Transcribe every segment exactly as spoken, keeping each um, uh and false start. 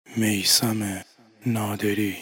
میثم نادری.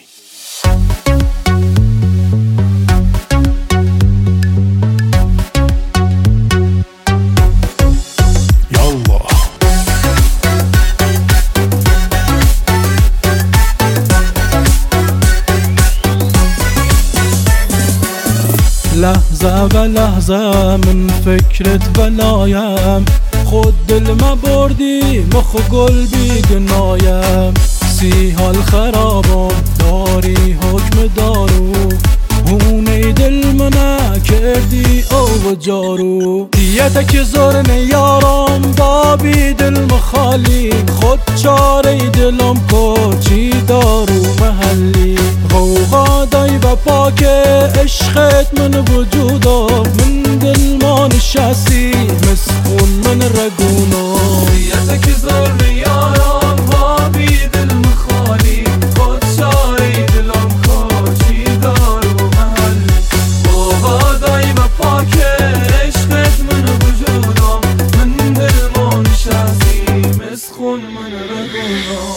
لحظه و لحظه من فکرت ولایم، خود دل ما بردی مخ و گل بی گنایم. سی حال خرابم داری حکم دارو، هونه دل منه کردی او جارو. دیتک زرن یارم بابی دل مخالی، خود چاره دلم کو چی دارو محلی. غوغا دای و پاک عشقت من وجودم، من دل ما نشستی مسخون من رگونو. دیتک زرن یارم بابی دل مخالی، خود چاره دلم کو چی دارو محلی. غوغا دای و پاک عشقت من وجودم، من دل ما نشستی مسخون من رگونو.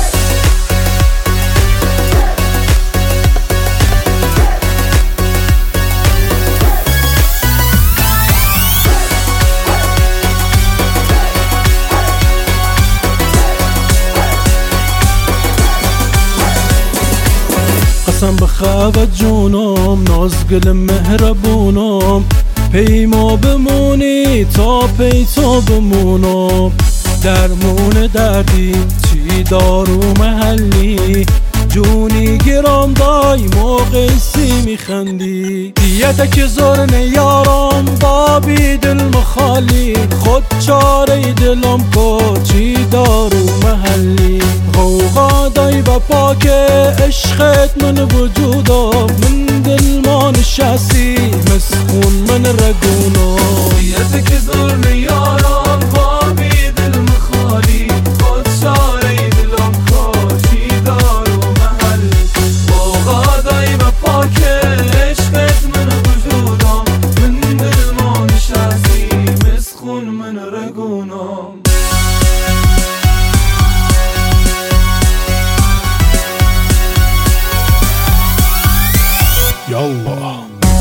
قسم بخوابت جونم نازگل مهربونم، پیما بمونی تا پی تو بمونم. درمون دردی چی دارو محلی، جونی گرام دای موقع سی میخندی. دیتک زرن یارم بابی دل مخالی، خود چاره دلم کو چی دارو محلی. غوغا دای و پاک عشقت من وجودم، من دل ما نشستی مسخون من رگونو. دیتک زرن یارم بابی دل مخالی، خود چاره دلم کو چی دارو محلی. غوغا دای و پاک عشقت من وجودم، من دل ما نشستی مسخون من رگونم. یالله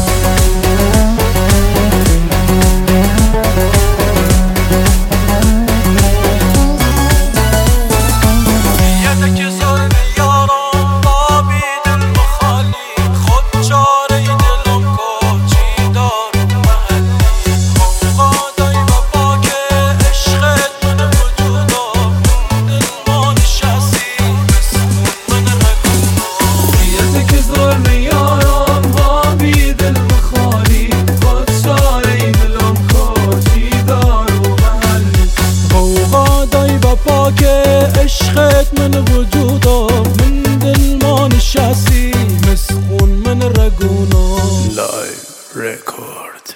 عشقت من وجودم، من دل ما نشستی مسخون من رگونو. لایو رکورد.